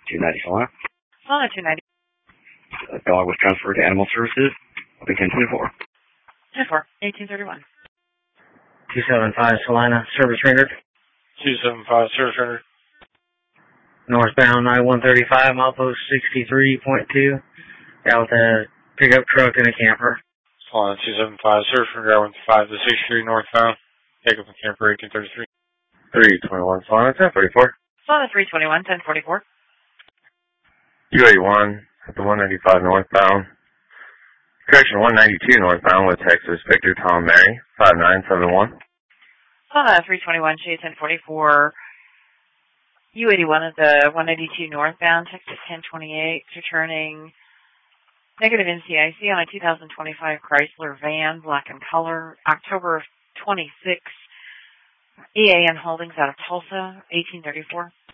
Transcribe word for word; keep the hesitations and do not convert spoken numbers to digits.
two ninety Solana. Solana two ninety. The dog was transferred to Animal Services. Will be ten twenty-four. ten four, eighteen thirty-one. two seven five Solana, service rendered. two seven five, service rendered. Northbound I one thirty-five, milepost sixty-three point two. Out with a pickup truck and a camper. Solana two seven five, service rendered I one five to sixty-three northbound. Pickup and camper eighteen thirty-three. three twenty-one Solana, ten forty-four. Solana three twenty-one, ten forty-four. U eighty-one at the one ninety-five northbound. Correction, one ninety-two northbound with Texas Victor Tom Mary, five nine seven one. Solana three twenty-one, Shade ten forty-four. U eighty-one at the one ninety-two northbound, Texas ten twenty-eight, returning negative N C I C on a two thousand twenty-five Chrysler van, black in color, October of twenty-six. E A N Holdings out of Tulsa, eighteen thirty-four.